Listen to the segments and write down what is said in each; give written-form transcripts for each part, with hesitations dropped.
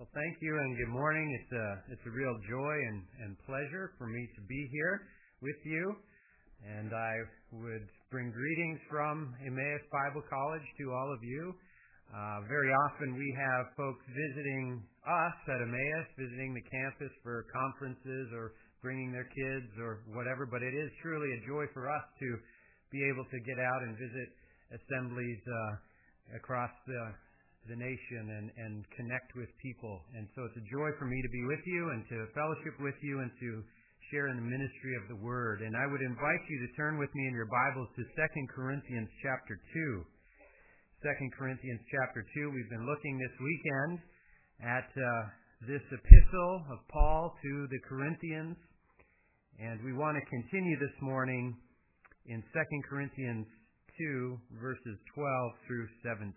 Well, thank you and good morning. It's a real joy and pleasure for me to be here with you. And I would bring greetings from Emmaus Bible College to all of you. Very often we have folks visiting us at Emmaus, visiting the campus for conferences or bringing their kids or whatever, but it is truly a joy for us to be able to get out and visit assemblies across the nation and connect with people. And so it's a joy for me to be with you and to fellowship with you and to share in the ministry of the Word. And I would invite you to turn with me in your Bibles to 2 Corinthians chapter 2. 2 Corinthians chapter 2. We've been looking this weekend at this epistle of Paul to the Corinthians, and we want to continue this morning in 2 Corinthians 2, verses 12 through 17.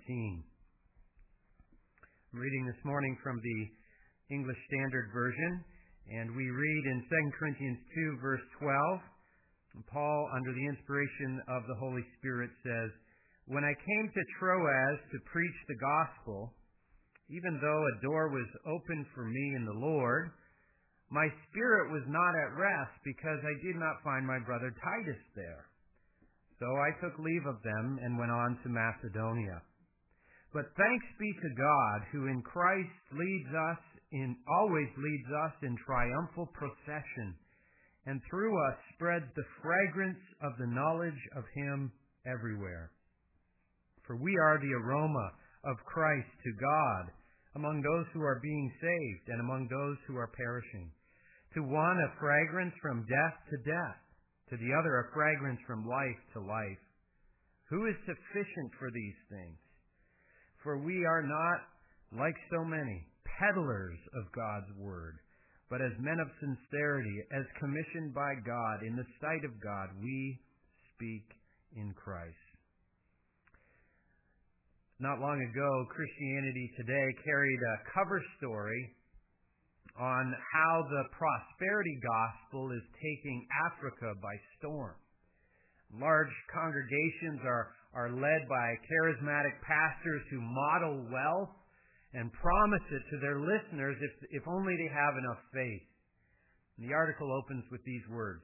I'm reading this morning from the English Standard Version, and we read in 2 Corinthians 2, verse 12, Paul, under the inspiration of the Holy Spirit, says, "When I came to Troas to preach the gospel, even though a door was opened for me in the Lord, my spirit was not at rest because I did not find my brother Titus there. So I took leave of them and went on to Macedonia. But thanks be to God, who in Christ always leads us in triumphal procession, and through us spreads the fragrance of the knowledge of Him everywhere. For we are the aroma of Christ to God among those who are being saved and among those who are perishing. To one a fragrance from death to death, to the other a fragrance from life to life. Who is sufficient for these things? For we are not, like so many, peddlers of God's word, but as men of sincerity, as commissioned by God, in the sight of God, we speak in Christ." Not long ago, Christianity Today carried a cover story on how the prosperity gospel is taking Africa by storm. Large congregations are led by charismatic pastors who model wealth and promise it to their listeners if only they have enough faith. And the article opens with these words.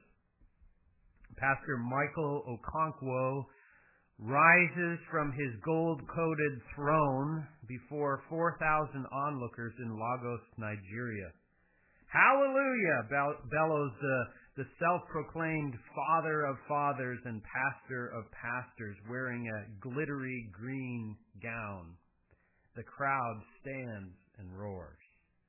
Pastor Michael Okonkwo rises from his gold-coated throne before 4,000 onlookers in Lagos, Nigeria. "Hallelujah!" bellows the self-proclaimed father of fathers and pastor of pastors, wearing a glittery green gown. The crowd stands and roars.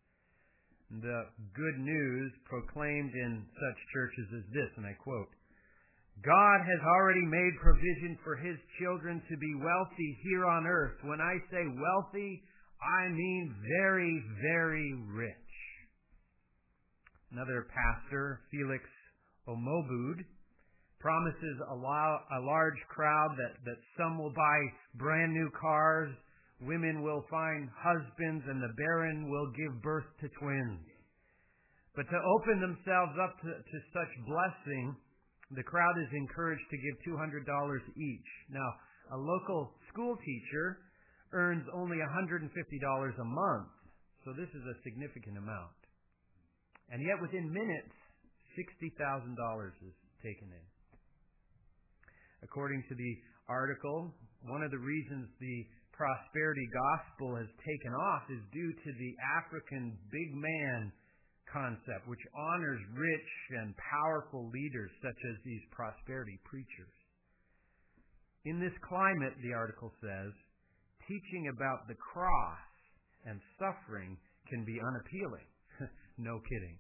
The good news proclaimed in such churches is this, and I quote, "God has already made provision for His children to be wealthy here on earth. When I say wealthy, I mean very, very rich." Another pastor, Felix Omobud, promises a large crowd that some will buy brand new cars, women will find husbands, and the barren will give birth to twins. But to open themselves up to such blessing, the crowd is encouraged to give $200 each. Now, a local school teacher earns only $150 a month, so this is a significant amount. And yet within minutes, $60,000 is taken in. According to the article, one of the reasons the prosperity gospel has taken off is due to the African big man concept, which honors rich and powerful leaders such as these prosperity preachers. In this climate, the article says, teaching about the cross and suffering can be unappealing. No kidding.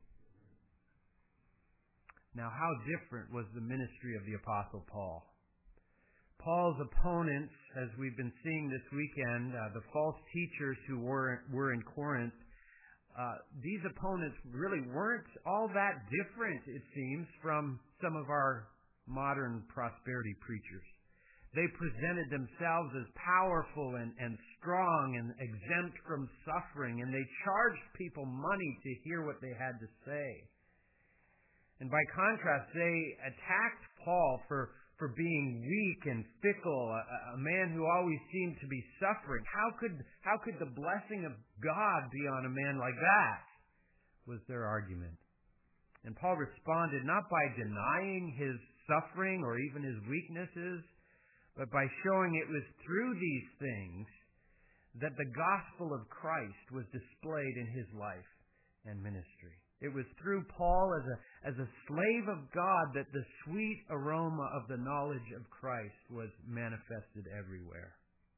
Now, how different was the ministry of the Apostle Paul? Paul's opponents, as we've been seeing this weekend, the false teachers who were in Corinth, these opponents really weren't all that different, it seems, from some of our modern prosperity preachers. They presented themselves as powerful and strong and exempt from suffering, and they charged people money to hear what they had to say. And by contrast, they attacked Paul for for being weak and fickle, a man who always seemed to be suffering. How could the blessing of God be on a man like that? Was their argument. And Paul responded not by denying his suffering or even his weaknesses, but by showing it was through these things that the gospel of Christ was displayed in his life and ministry. It was through Paul as a slave of God that the sweet aroma of the knowledge of Christ was manifested everywhere.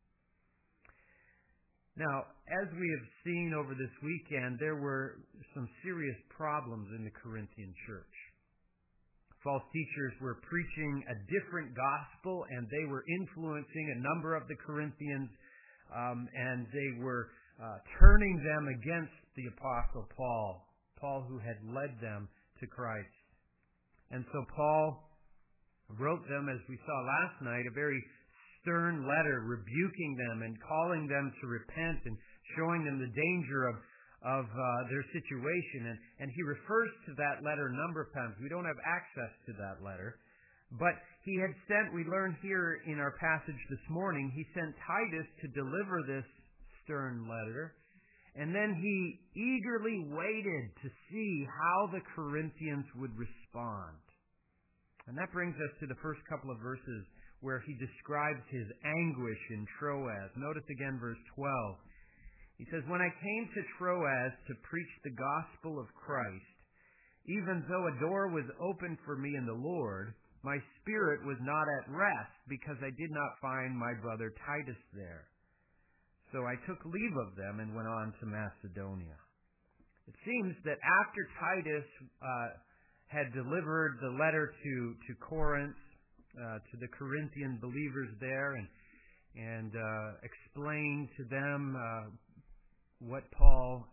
Now, as we have seen over this weekend, there were some serious problems in the Corinthian church. False teachers were preaching a different gospel, and they were influencing a number of the Corinthians, and they were turning them against the Apostle Paul who had led them to Christ. And so Paul wrote them, as we saw last night, a very stern letter rebuking them and calling them to repent and showing them the danger of their situation. And he refers to that letter a number of times. We don't have access to that letter. But he had sent, we learn here in our passage this morning, he sent Titus to deliver this stern letter. And then he eagerly waited to see how the Corinthians would respond. And that brings us to the first couple of verses where he describes his anguish in Troas. Notice again verse 12. He says, "When I came to Troas to preach the gospel of Christ, even though a door was open for me in the Lord, my spirit was not at rest because I did not find my brother Titus there. So I took leave of them and went on to Macedonia." It seems that after Titus had delivered the letter to Corinth, to the Corinthian believers there, and explained to them what Paul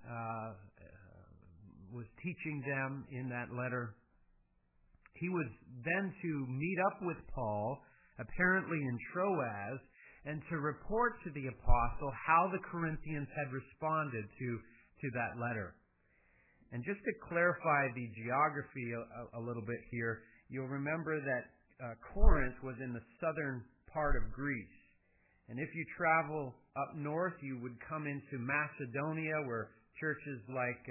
was teaching them in that letter, he was then to meet up with Paul, apparently in Troas, and to report to the apostle how the Corinthians had responded to that letter. And just to clarify the geography a little bit here, you'll remember that Corinth was in the southern part of Greece. And if you travel up north, you would come into Macedonia, where churches like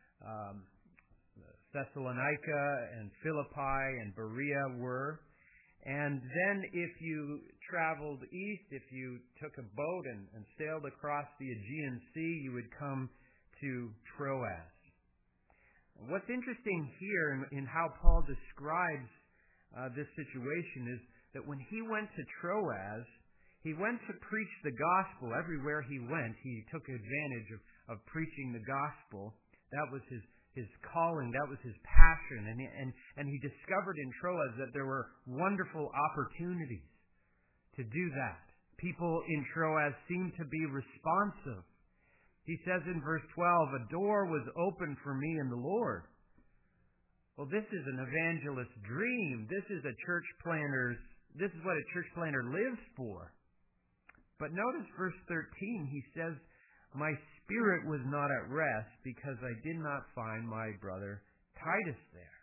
Thessalonica and Philippi and Berea were. And then if you traveled east, if you took a boat and sailed across the Aegean Sea, you would come to Troas. What's interesting here in how Paul describes this situation is that when he went to Troas, he went to preach the gospel. Everywhere he went, he took advantage of preaching the gospel. That was his calling. That was his passion. And he discovered in Troas that there were wonderful opportunities to do that. People in Troas seemed to be responsive. He says in verse 12, "A door was open for me in the Lord." Well, this is an evangelist's dream. This is what a church planter lives for. But notice verse 13, he says, "My spirit was not at rest because I did not find my brother Titus there."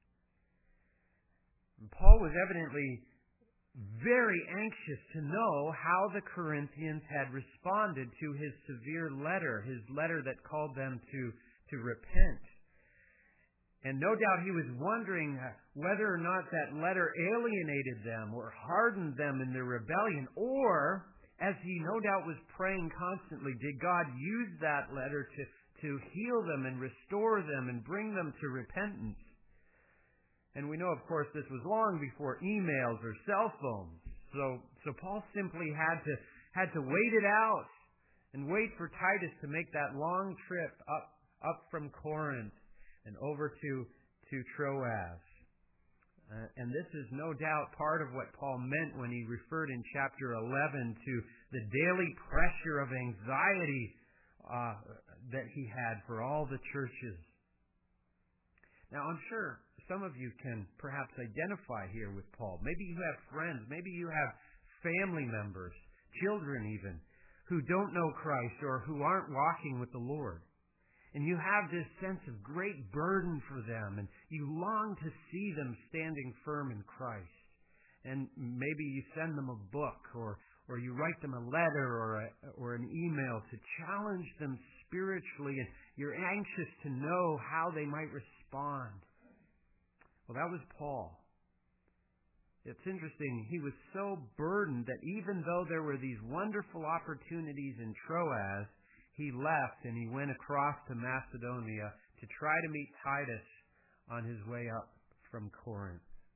And Paul was evidently very anxious to know how the Corinthians had responded to his severe letter, his letter that called them to repent. And no doubt he was wondering whether or not that letter alienated them or hardened them in their rebellion, or, as he no doubt was praying constantly, did God use that letter to heal them and restore them and bring them to repentance? And we know, of course, this was long before emails or cell phones. So Paul simply had to wait it out and wait for Titus to make that long trip up from Corinth and over to Troas. And this is no doubt part of what Paul meant when he referred in chapter 11 to the daily pressure of anxiety that he had for all the churches. Now, I'm sure some of you can perhaps identify here with Paul. Maybe you have friends, maybe you have family members, children even, who don't know Christ or who aren't walking with the Lord. And you have this sense of great burden for them, and you long to see them standing firm in Christ. And maybe you send them a book or you write them a letter or an email to challenge them spiritually, and you're anxious to know how they might respond. Well, that was Paul. It's interesting. He was so burdened that even though there were these wonderful opportunities in Troas, he left and he went across to Macedonia to try to meet Titus on his way up from Corinth.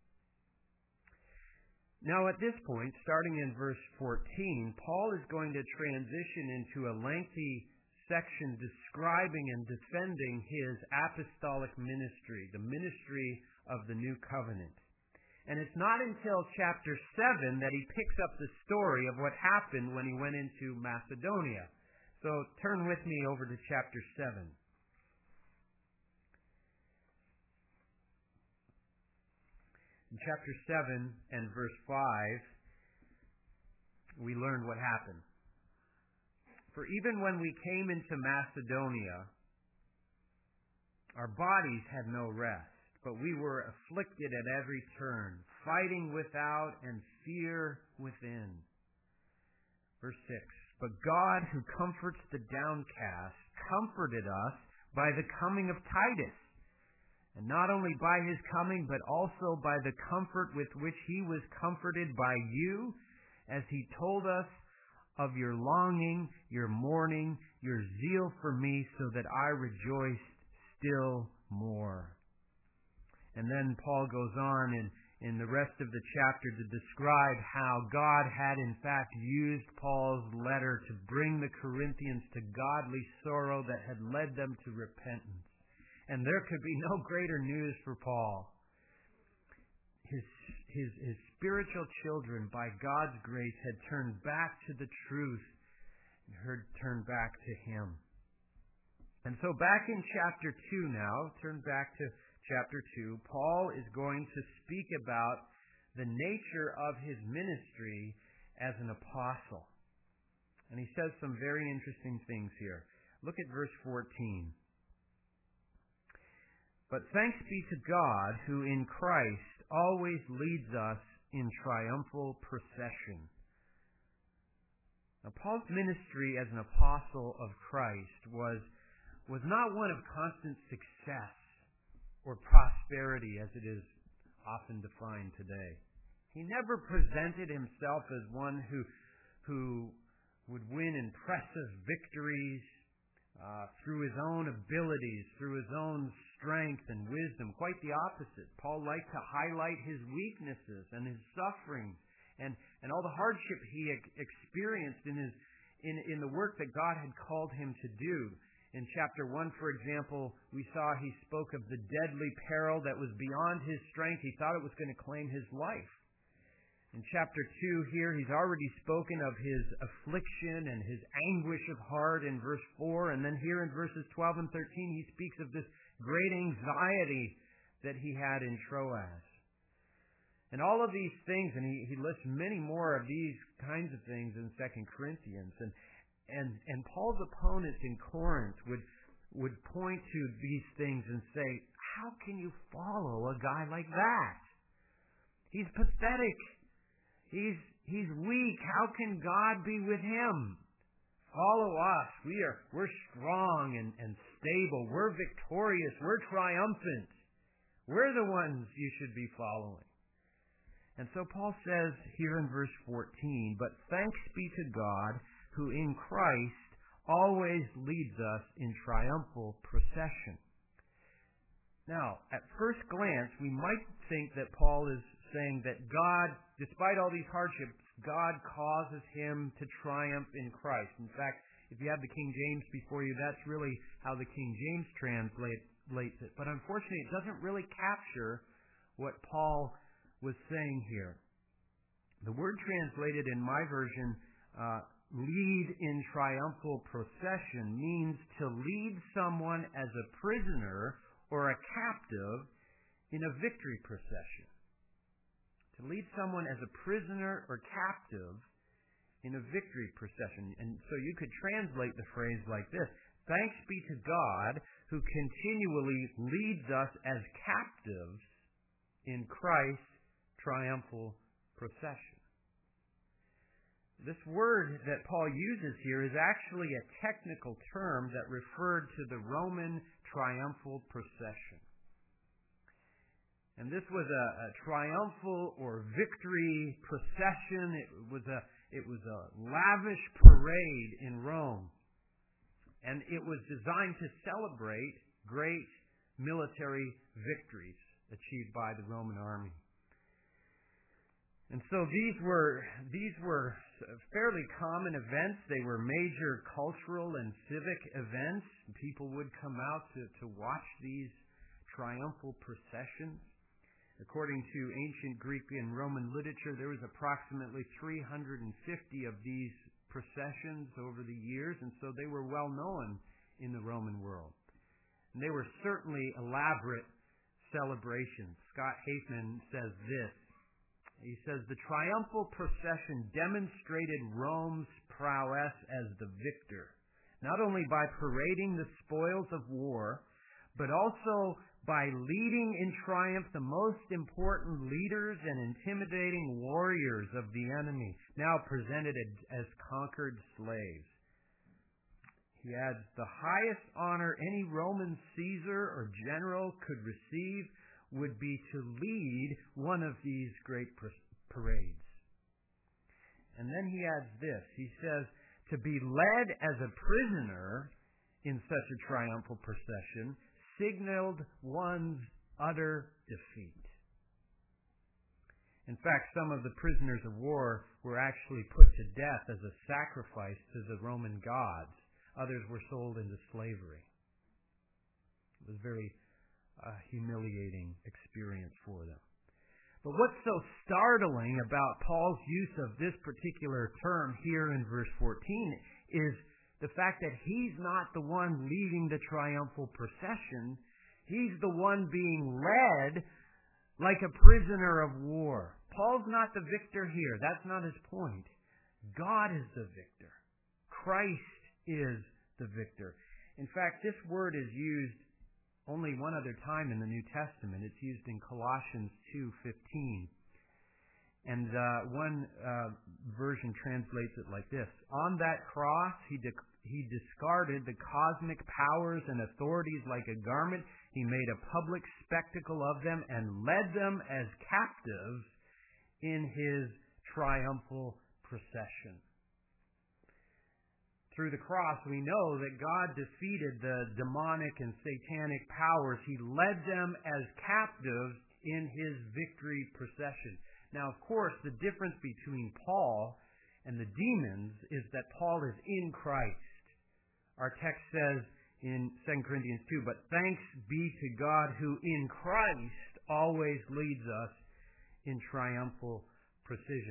Now at this point, starting in verse 14, Paul is going to transition into a lengthy section describing and defending his apostolic ministry, the ministry of the new covenant. And it's not until chapter 7 that he picks up the story of what happened when he went into Macedonia. So turn with me over to chapter 7. In chapter 7 and verse 5, we learn what happened. For even when we came into Macedonia, our bodies had no rest, but we were afflicted at every turn, fighting without and fear within. Verse 6, but God, who comforts the downcast, comforted us by the coming of Titus. And not only by his coming, but also by the comfort with which he was comforted by you, as he told us of your longing, your mourning, your zeal for me, so that I rejoiced still more. And then Paul goes on in the rest of the chapter to describe how God had in fact used Paul's letter to bring the Corinthians to godly sorrow that had led them to repentance. And there could be no greater news for Paul. His spiritual children, by God's grace, had turned back to the truth and turned back to him. And so back in chapter 2 now, turn back to chapter 2, Paul is going to speak about the nature of his ministry as an apostle. And he says some very interesting things here. Look at verse 14. But thanks be to God, who in Christ always leads us in triumphal procession. Now, Paul's ministry as an apostle of Christ was not one of constant success or prosperity as it is often defined today. He never presented himself as one who would win impressive victories through his own abilities, through his own strength and wisdom. Quite the opposite. Paul liked to highlight his weaknesses and his sufferings and all the hardship he experienced in the work that God had called him to do. In chapter 1, for example, we saw he spoke of the deadly peril that was beyond his strength. He thought it was going to claim his life. In chapter 2 here, he's already spoken of his affliction and his anguish of heart in verse 4. And then here in verses 12 and 13, he speaks of this great anxiety that he had in Troas. And all of these things, and he lists many more of these kinds of things in 2 Corinthians. And Paul's opponents in Corinth would point to these things and say, how can you follow a guy like that? He's pathetic. He's weak. How can God be with him? Follow us. We're strong and stable. We're victorious. We're triumphant. We're the ones you should be following. And so Paul says here in verse 14, but thanks be to God, who in Christ always leads us in triumphal procession. Now, at first glance, we might think that Paul is saying that God, despite all these hardships, God causes him to triumph in Christ. In fact, if you have the King James before you, that's really how the King James translates it. But unfortunately, it doesn't really capture what Paul was saying here. The word translated in my version, lead in triumphal procession, means to lead someone as a prisoner or a captive in a victory procession. To lead someone as a prisoner or captive in a victory procession. And so you could translate the phrase like this: thanks be to God who continually leads us as captives in Christ's triumphal procession. This word that Paul uses here is actually a technical term that referred to the Roman triumphal procession. And this was a triumphal or victory procession. It was a lavish parade in Rome. And it was designed to celebrate great military victories achieved by the Roman army. And so these were fairly common events. They were major cultural and civic events. People would come out to watch these triumphal processions. According to ancient Greek and Roman literature, there was approximately 350 of these processions over the years, and so they were well known in the Roman world. And they were certainly elaborate celebrations. Scott Hafeman says this. He says, the triumphal procession demonstrated Rome's prowess as the victor, not only by parading the spoils of war, but also by leading in triumph the most important leaders and intimidating warriors of the enemy, now presented as conquered slaves. He adds, the highest honor any Roman Caesar or general could receive would be to lead one of these great parades. And then he adds this. He says, to be led as a prisoner in such a triumphal procession signaled one's utter defeat. In fact, some of the prisoners of war were actually put to death as a sacrifice to the Roman gods. Others were sold into slavery. It was very humiliating experience for them. But what's so startling about Paul's use of this particular term here in verse 14 is the fact that he's not the one leading the triumphal procession. He's the one being led like a prisoner of war. Paul's not the victor here. That's not his point. God is the victor. Christ is the victor. In fact, this word is used only one other time in the New Testament. It's used in Colossians 2:15. And one version translates it like this. On that cross, he discarded the cosmic powers and authorities like a garment. He made a public spectacle of them and led them as captives in his triumphal procession. Through the cross, we know that God defeated the demonic and satanic powers. He led them as captives in his victory procession. Now, of course, the difference between Paul and the demons is that Paul is in Christ. Our text says in 2 Corinthians 2, but thanks be to God who in Christ always leads us in triumphal procession.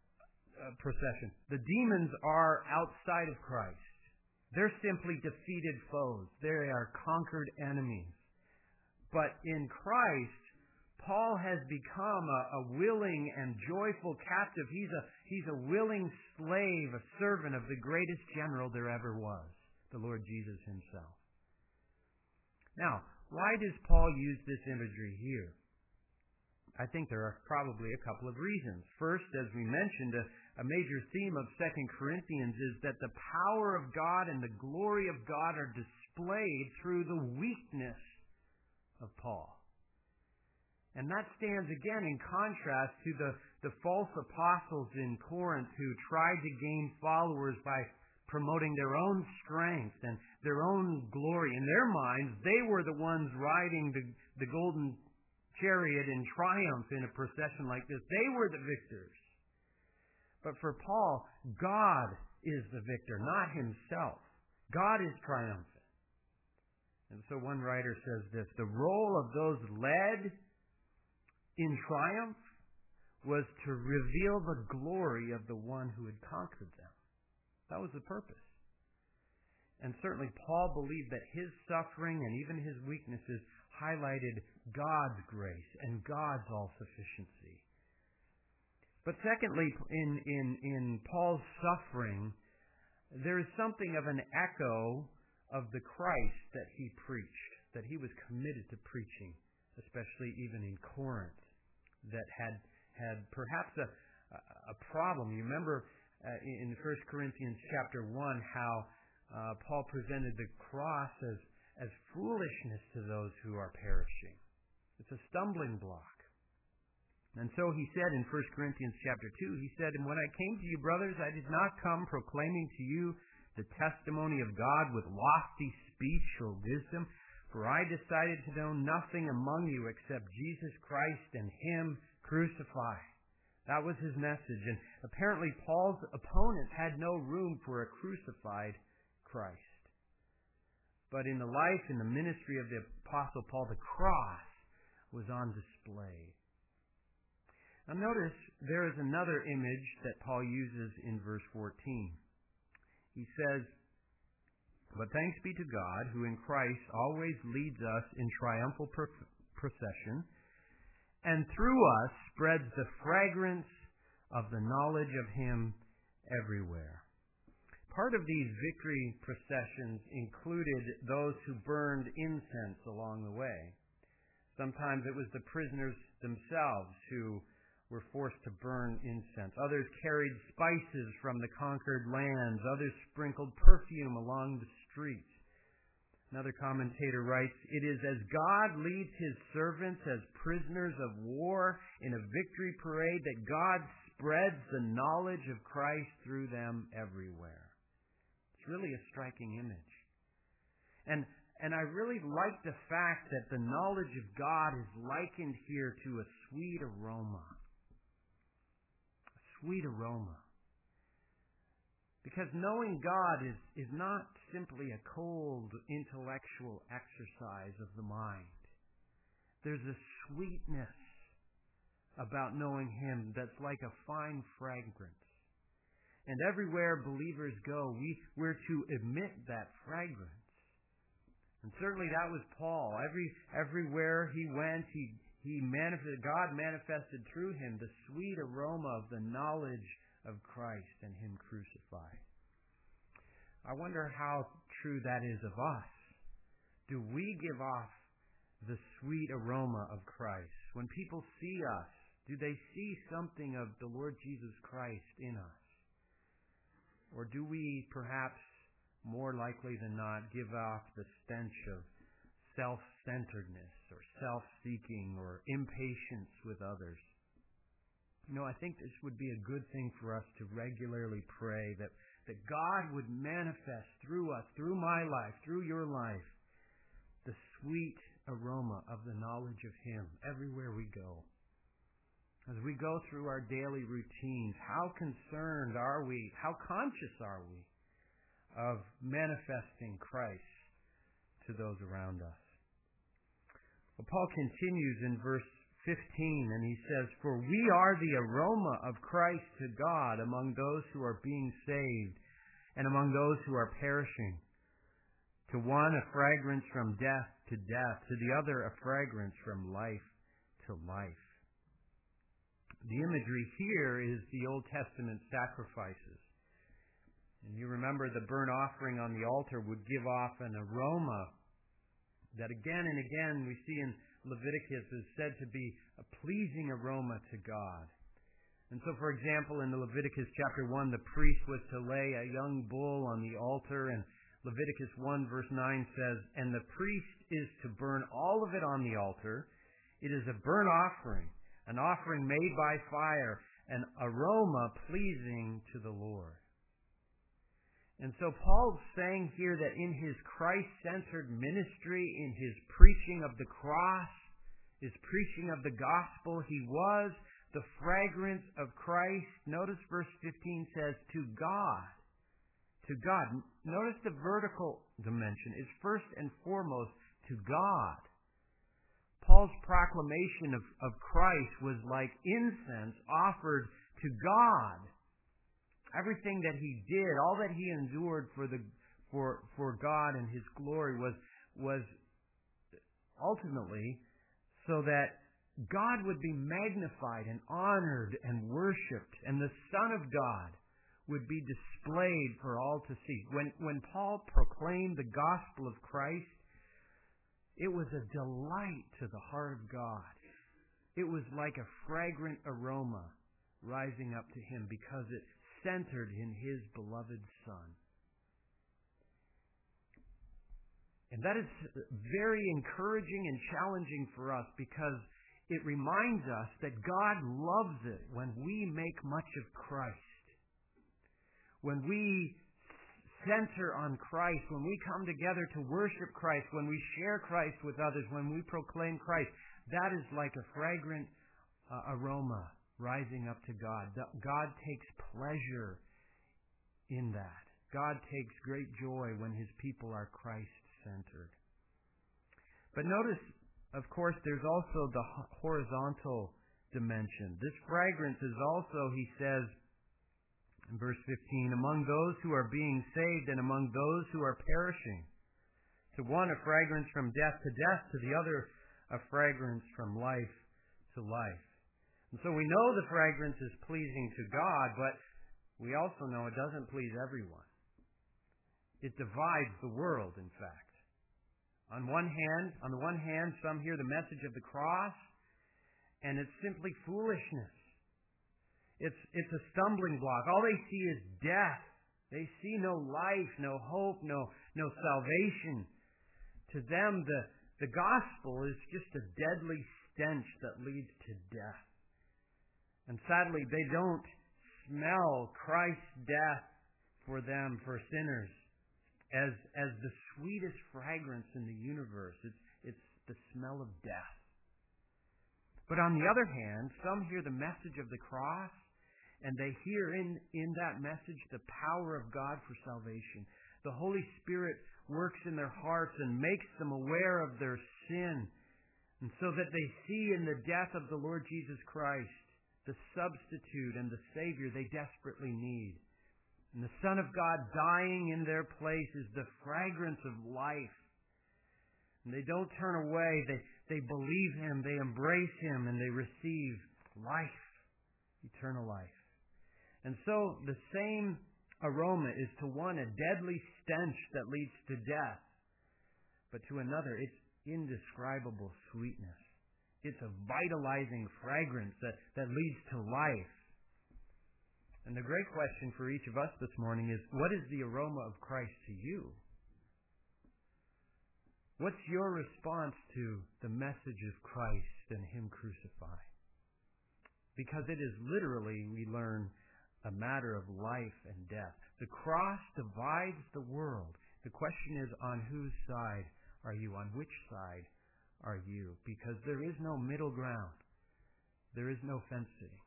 The demons are outside of Christ. They're simply defeated foes. They are conquered enemies. But in Christ, Paul has become a willing and joyful captive. He's a willing slave, a servant of the greatest general there ever was, the Lord Jesus himself. Now, why does Paul use this imagery here? I think there are probably a couple of reasons. First, as we mentioned, a major theme of 2 Corinthians is that the power of God and the glory of God are displayed through the weakness of Paul. And that stands again in contrast to the false apostles in Corinth who tried to gain followers by promoting their own strength and their own glory. In their minds, they were the ones riding the golden chariot in triumph in a procession like this. They were the victors. But for Paul, God is the victor, not himself. God is triumphant. And so one writer says this, the role of those led in triumph was to reveal the glory of the one who had conquered them. That was the purpose. And certainly Paul believed that his suffering and even his weaknesses highlighted God's grace and God's all-sufficiency. But secondly, in Paul's suffering, there is something of an echo of the Christ that he preached, that he was committed to preaching, especially even in Corinth, that had perhaps a problem. You remember in 1 Corinthians chapter 1 how Paul presented the cross as foolishness to those who are perishing. It's a stumbling block. And so he said in 1 Corinthians chapter 2, he said, "And when I came to you, brothers, I did not come proclaiming to you the testimony of God with lofty speech or wisdom, for I decided to know nothing among you except Jesus Christ and Him crucified." That was his message. And apparently Paul's opponents had no room for a crucified Christ. But in the life and the ministry of the Apostle Paul, the cross was on display. Now notice there is another image that Paul uses in verse 14. He says, "But thanks be to God, who in Christ always leads us in triumphal procession, and through us spreads the fragrance of the knowledge of Him everywhere." Part of these victory processions included those who burned incense along the way. Sometimes it was the prisoners themselves who were forced to burn incense. Others carried spices from the conquered lands. Others sprinkled perfume along the streets. Another commentator writes, "It is as God leads His servants as prisoners of war in a victory parade that God spreads the knowledge of Christ through them everywhere." It's really a striking image. And I really like the fact that the knowledge of God is likened here to a sweet aroma. A sweet aroma. Because knowing God is not simply a cold intellectual exercise of the mind. There's a sweetness about knowing Him that's like a fine fragrance. And everywhere believers go, we're to emit that fragrance. And certainly that was Paul. Everywhere he went, God manifested through him the sweet aroma of the knowledge of Christ and Him crucified. I wonder how true that is of us. Do we give off the sweet aroma of Christ? When people see us, do they see something of the Lord Jesus Christ in us? Or do we perhaps, more likely than not, give off the stench of self-centeredness or self-seeking or impatience with others? I think this would be a good thing for us to regularly pray that God would manifest through us, through my life, through your life, the sweet aroma of the knowledge of Him everywhere we go. As we go through our daily routines, how concerned are we, how conscious are we of manifesting Christ to those around us? Well, Paul continues in verse 15, and he says, "For we are the aroma of Christ to God among those who are being saved and among those who are perishing. To one a fragrance from death to death, to the other a fragrance from life to life." The imagery here is the Old Testament sacrifices. And you remember the burnt offering on the altar would give off an aroma that again and again we see in Leviticus is said to be a pleasing aroma to God. And so, for example, in the Leviticus chapter 1, the priest was to lay a young bull on the altar, and Leviticus 1 verse 9 says, "And the priest is to burn all of it on the altar. It is a burnt offering, an offering made by fire, an aroma pleasing to the Lord." And so Paul's saying here that in his Christ-centered ministry, in his preaching of the cross, his preaching of the gospel, he was the fragrance of Christ. Notice verse 15 says, to God. To God. Notice the vertical dimension is first and foremost to God. Paul's proclamation of Christ was like incense offered to God. Everything that he did, all that he endured for God and His glory was ultimately so that God would be magnified and honored and worshipped, and the Son of God would be displayed for all to see. When Paul proclaimed the gospel of Christ, it was a delight to the heart of God. It was like a fragrant aroma rising up to Him because it centered in His beloved Son. And that is very encouraging and challenging for us because it reminds us that God loves it when we make much of Christ. When we center on Christ, when we come together to worship Christ, when we share Christ with others, when we proclaim Christ, that is like a fragrant aroma rising up to God. God takes pleasure in that. God takes great joy when His people are Christ-centered. But notice, of course, there's also the horizontal dimension. This fragrance is also, he says in verse 15, among those who are being saved and among those who are perishing. To one, a fragrance from death to death, to the other, a fragrance from life to life. And so we know the fragrance is pleasing to God, but we also know it doesn't please everyone. It divides the world, in fact. On the one hand, some hear the message of the cross, and it's simply foolishness. It's a stumbling block. All they see is death. They see no life, no hope, no salvation. To them, the gospel is just a deadly stench that leads to death. And sadly, they don't smell Christ's death for them, for sinners, as the sweetest fragrance in the universe. It's the smell of death. But on the other hand, some hear the message of the cross, and they hear in that message the power of God for salvation. The Holy Spirit works in their hearts and makes them aware of their sin, and so that they see in the death of the Lord Jesus Christ the substitute and the Savior they desperately need. And the Son of God dying in their place is the fragrance of life. And they don't turn away. They believe Him, they embrace Him, and they receive life, eternal life. And so the same aroma is to one a deadly stench that leads to death, but to another it's indescribable sweetness. It's a vitalizing fragrance that leads to life. And the great question for each of us this morning is, what is the aroma of Christ to you? What's your response to the message of Christ and Him crucified? Because it is literally, we learn, a matter of life and death. The cross divides the world. The question is, on whose side are you? On which side are you? Because there is no middle ground. There is no fence sitting.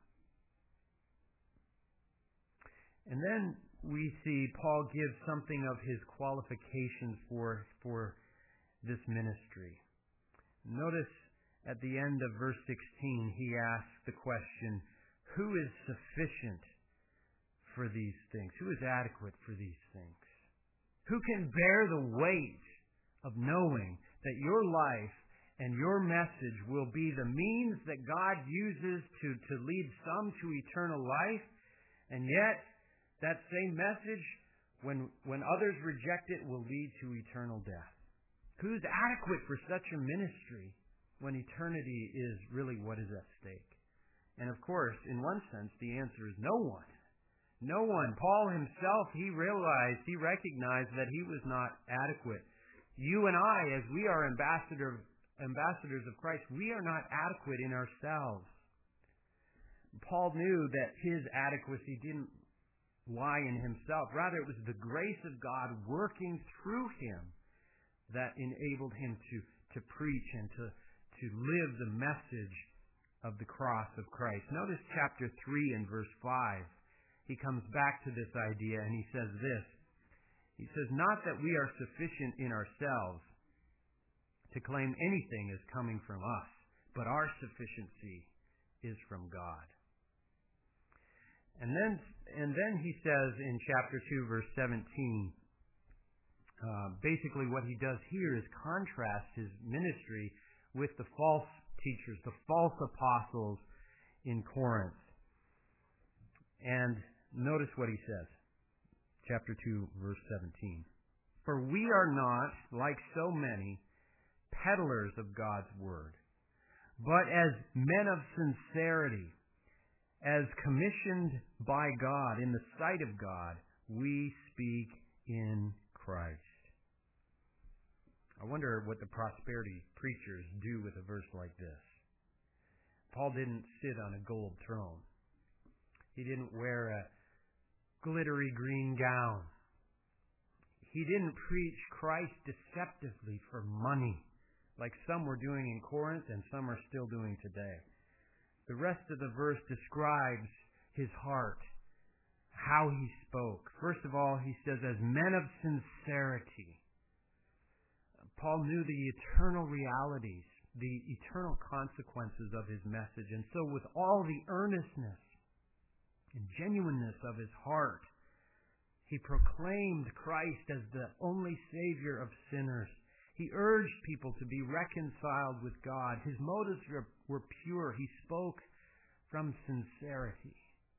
And then we see Paul give something of his qualifications for this ministry. Notice at the end of verse 16, he asks the question, who is sufficient for these things? Who is adequate for these things? Who can bear the weight of knowing that your life and your message will be the means that God uses to lead some to eternal life, and yet that same message, when others reject it, will lead to eternal death? Who's adequate for such a ministry when eternity is really what is at stake? And of course, in one sense, the answer is no one. No one. Paul himself, he recognized that he was not adequate. You and I, as we are ambassadors of Christ, we are not adequate in ourselves. Paul knew that his adequacy didn't lie in himself. Rather, it was the grace of God working through him that enabled him to preach and to live the message of the cross of Christ. Notice chapter 3 and verse 5. He comes back to this idea and he says this. He says, not that we are sufficient in ourselves to claim anything as coming from us, but our sufficiency is from God. And then he says in chapter 2, verse 17, basically what he does here is contrast his ministry with the false teachers, the false apostles in Corinth. And notice what he says. Chapter 2, verse 17. For we are not, like so many, peddlers of God's word, but as men of sincerity, As commissioned by God, in the sight of God, we speak in Christ. I wonder what the prosperity preachers do with a verse like this. Paul didn't sit on a gold throne. He didn't wear a glittery green gown. He didn't preach Christ deceptively for money, like some were doing in Corinth and some are still doing today. The rest of the verse describes his heart, how he spoke. First of all, he says, as men of sincerity. Paul knew the eternal realities, the eternal consequences of his message. And so with all the earnestness and genuineness of his heart, he proclaimed Christ as the only Savior of sinners. He urged people to be reconciled with God. His motives were pure. He spoke from sincerity.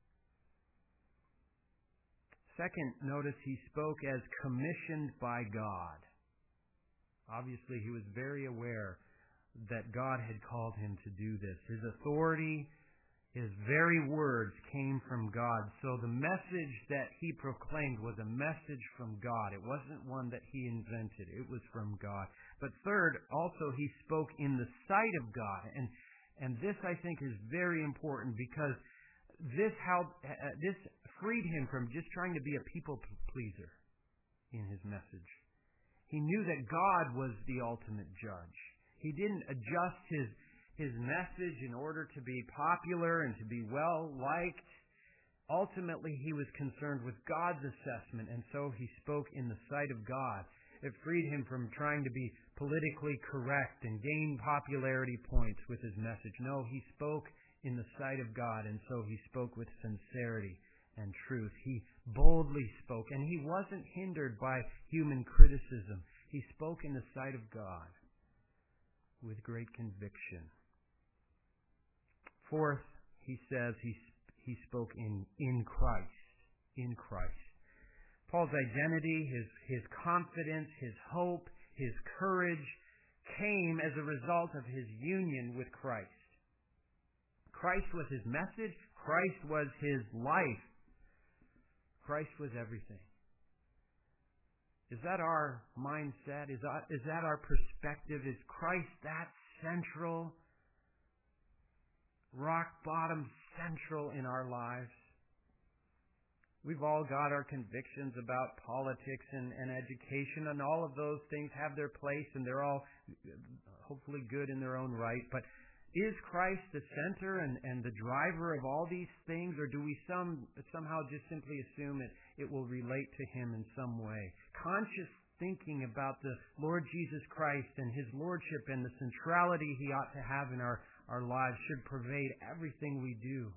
Second, notice he spoke as commissioned by God. Obviously, he was very aware that God had called him to do this. His authority, his very words came from God. So the message that he proclaimed was a message from God. It wasn't one that he invented. It was from God. But third, also he spoke in the sight of God. And this, I think, is very important because this freed him from just trying to be a people pleaser in his message. He knew that God was the ultimate judge. He didn't adjust his message in order to be popular and to be well-liked. Ultimately, he was concerned with God's assessment, and so he spoke in the sight of God. It freed him from trying to be politically correct and gain popularity points with his message. No, he spoke in the sight of God, and so he spoke with sincerity and truth. He boldly spoke, and he wasn't hindered by human criticism. He spoke in the sight of God with great conviction. Fourth, he says he spoke in Christ. In Christ. Paul's identity, his confidence, his hope, his courage came as a result of his union with Christ. Christ was his message. Christ was his life. Christ was everything. Is that our mindset? Is that our perspective? Is Christ that central, rock bottom central in our lives? We've all got our convictions about politics and education, and all of those things have their place, and they're all hopefully good in their own right. But is Christ the center and the driver of all these things, or do we somehow just simply assume it will relate to Him in some way? Conscious thinking about the Lord Jesus Christ and His Lordship and the centrality He ought to have in our lives should pervade everything we do.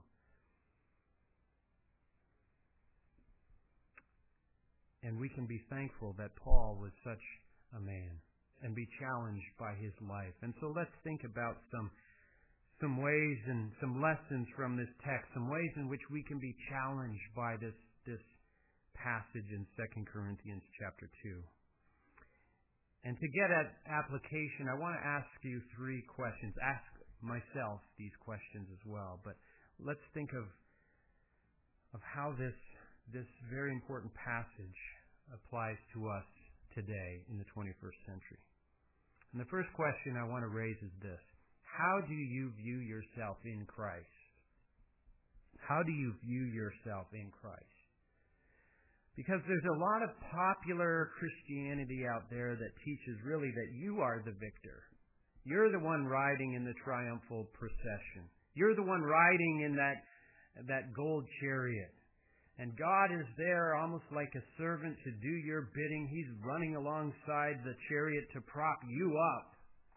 And we can be thankful that Paul was such a man and be challenged by his life. And so let's think about some ways and some lessons from this text, some ways in which we can be challenged by this passage in 2 Corinthians chapter 2. And to get at application, I want to ask you three questions. Ask myself these questions as well. But let's think of how this very important passage applies to us today in the 21st century. And the first question I want to raise is this. How do you view yourself in Christ? How do you view yourself in Christ? Because there's a lot of popular Christianity out there that teaches really that you are the victor. You're the one riding in the triumphal procession. You're the one riding in that gold chariot. And God is there almost like a servant to do your bidding. He's running alongside the chariot to prop you up.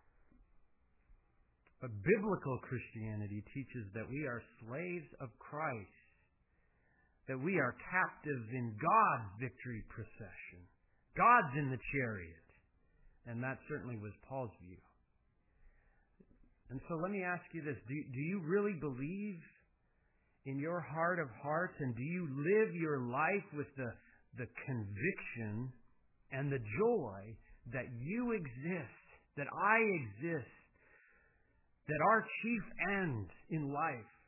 But biblical Christianity teaches that we are slaves of Christ, that we are captives in God's victory procession. God's in the chariot. And that certainly was Paul's view. And so let me ask you this. Do you really believe in your heart of hearts, and do you live your life with the conviction and the joy that you exist, that I exist, that our chief end in life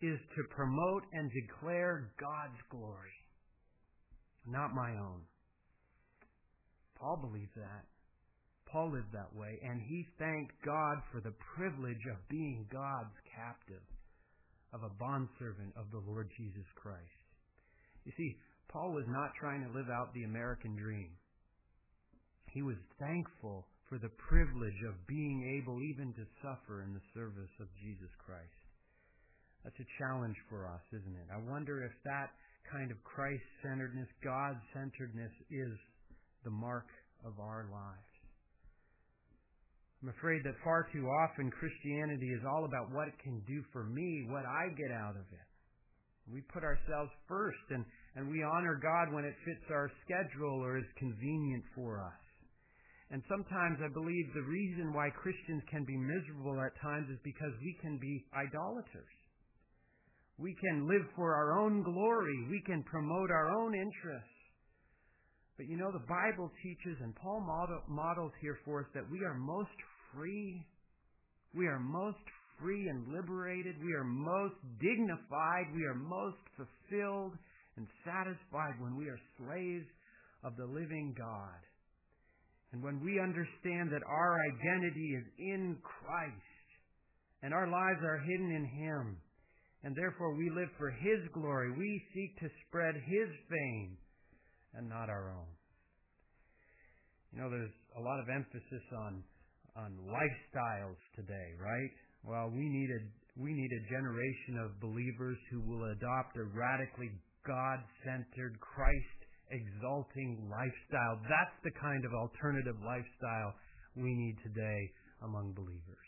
is to promote and declare God's glory, not my own. Paul believed that. Paul lived that way, and he thanked God for the privilege of being God's captive, of a bondservant of the Lord Jesus Christ. You see, Paul was not trying to live out the American dream. He was thankful for the privilege of being able even to suffer in the service of Jesus Christ. That's a challenge for us, isn't it? I wonder if that kind of Christ-centeredness, God-centeredness is the mark of our lives. I'm afraid that far too often Christianity is all about what it can do for me, what I get out of it. We put ourselves first, and we honor God when it fits our schedule or is convenient for us. And sometimes I believe the reason why Christians can be miserable at times is because we can be idolaters. We can live for our own glory. We can promote our own interests. But you know, the Bible teaches, and Paul models here for us, that we are most free. We are most free and liberated. We are most dignified. We are most fulfilled and satisfied when we are slaves of the living God. And when we understand that our identity is in Christ and our lives are hidden in Him, and therefore we live for His glory, we seek to spread His fame and not our own. You know, there's a lot of emphasis on lifestyles today, right? Well, we need a generation of believers who will adopt a radically God-centered, Christ-exalting lifestyle. That's the kind of alternative lifestyle we need today among believers.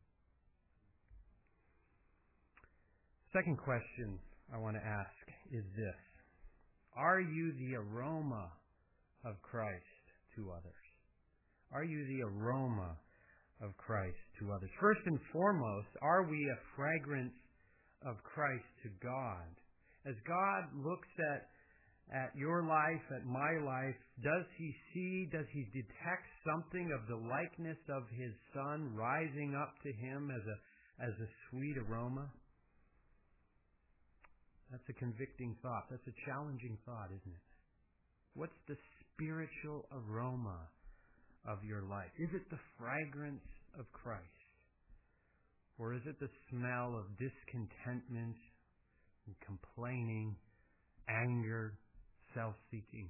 Second question I want to ask is this: are you the aroma of Christ to others? Are you the aroma of Christ to others? First and foremost, are we a fragrance of Christ to God? As God looks at your life, at my life, does He detect something of the likeness of His Son rising up to Him as a sweet aroma? That's a convicting thought. That's a challenging thought, isn't it? What's the spiritual aroma of your life? Is it the fragrance of Christ? Or is it the smell of discontentment and complaining, anger, self-seeking?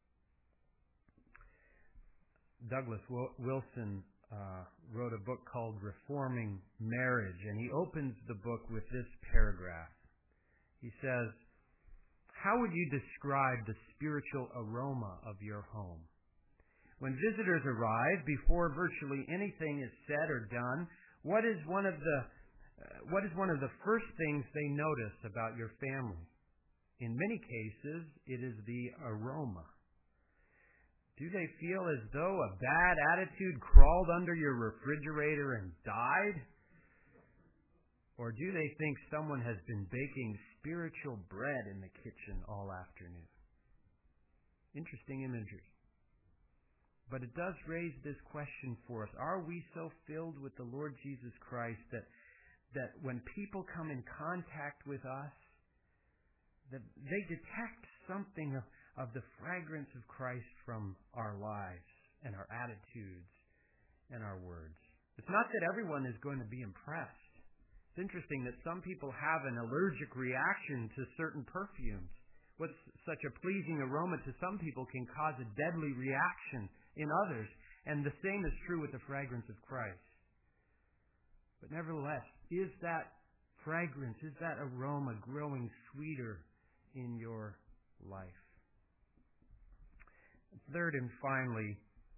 Douglas Wilson wrote a book called Reforming Marriage, and he opens the book with this paragraph. He says, "How would you describe the spiritual aroma of your home? When visitors arrive, before virtually anything is said or done, what is one of the first things they notice about your family? In many cases, it is the aroma. Do they feel as though a bad attitude crawled under your refrigerator and died? Or do they think someone has been baking spiritual bread in the kitchen all afternoon?" Interesting imagery. But it does raise this question for us. Are we so filled with the Lord Jesus Christ that when people come in contact with us, that they detect something of the fragrance of Christ from our lives and our attitudes and our words? It's not that everyone is going to be impressed. It's interesting that some people have an allergic reaction to certain perfumes. What's such a pleasing aroma to some people can cause a deadly reaction in others, and the same is true with the fragrance of Christ. But nevertheless, is that fragrance, is that aroma growing sweeter in your life? Third and finally,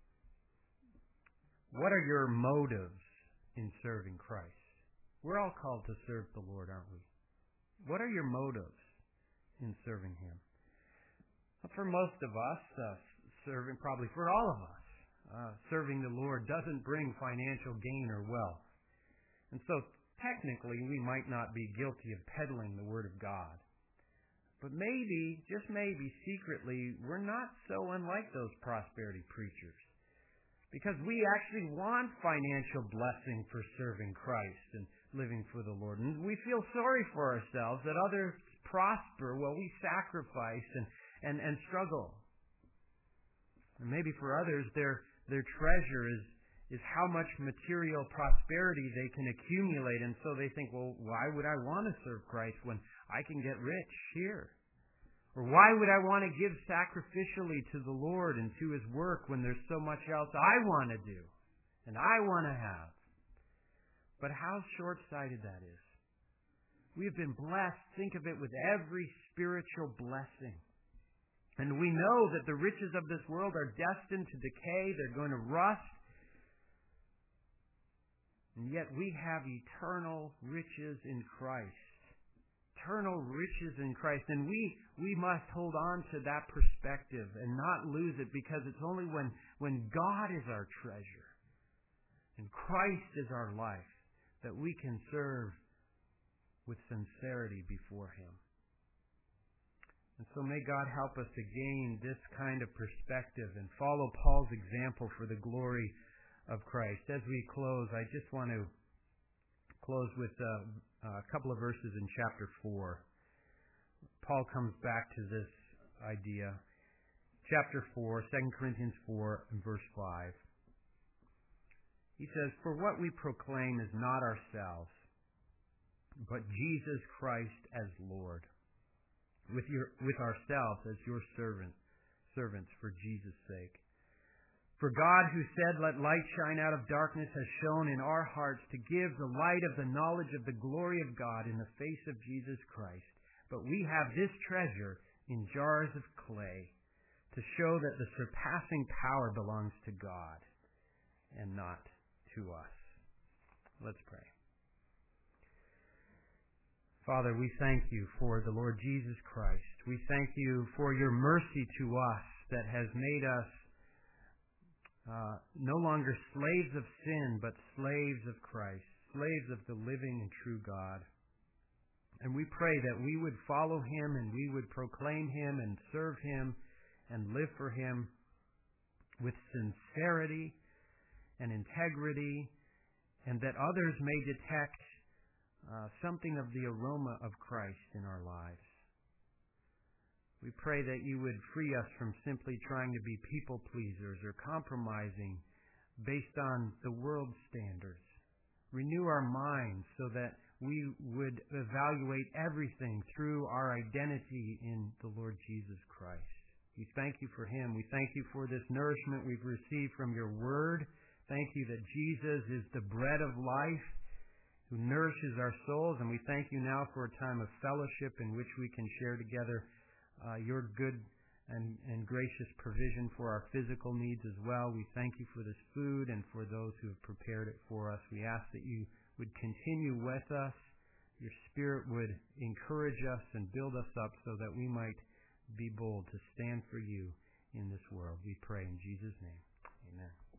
what are your motives in serving Christ? We're all called to serve the Lord, aren't we? What are your motives in serving Him? For most of us, probably for all of us, serving the Lord doesn't bring financial gain or wealth. And so technically we might not be guilty of peddling the Word of God. But maybe, just maybe, secretly, we're not so unlike those prosperity preachers. Because we actually want financial blessing for serving Christ. And living for the Lord. And we feel sorry for ourselves that others prosper while we sacrifice and struggle. And maybe for others, their treasure is how much material prosperity they can accumulate, and so they think, well, why would I want to serve Christ when I can get rich here? Or why would I want to give sacrificially to the Lord and to His work when there's so much else I want to do and I want to have? But how short-sighted that is. We have been blessed, think of it, with every spiritual blessing. And we know that the riches of this world are destined to decay, they're going to rust. And yet we have eternal riches in Christ. Eternal riches in Christ. And we must hold on to that perspective and not lose it, because it's only when God is our treasure and Christ is our life that we can serve with sincerity before Him. And so may God help us to gain this kind of perspective and follow Paul's example for the glory of Christ. As we close, I just want to close with a couple of verses in chapter 4. Paul comes back to this idea. Chapter 4, 2 Corinthians 4, and verse 5. He says, "For what we proclaim is not ourselves, but Jesus Christ as Lord, with ourselves as your servants for Jesus' sake. For God, who said, 'Let light shine out of darkness,' has shone in our hearts to give the light of the knowledge of the glory of God in the face of Jesus Christ. But we have this treasure in jars of clay to show that the surpassing power belongs to God and not to us." Let's pray. Father, we thank you for the Lord Jesus Christ. We thank you for your mercy to us that has made us no longer slaves of sin, but slaves of Christ, slaves of the living and true God. And we pray that we would follow Him and we would proclaim Him and serve Him and live for Him with sincerity and integrity, and that others may detect something of the aroma of Christ in our lives. We pray that you would free us from simply trying to be people pleasers or compromising based on the world's standards. Renew our minds so that we would evaluate everything through our identity in the Lord Jesus Christ. We thank you for Him. We thank you for this nourishment we've received from your word. Thank you that Jesus is the bread of life who nourishes our souls, and we thank you now for a time of fellowship in which we can share together your good and gracious provision for our physical needs as well. We thank you for this food and for those who have prepared it for us. We ask that you would continue with us, your Spirit would encourage us and build us up so that we might be bold to stand for you in this world. We pray in Jesus' name. Amen.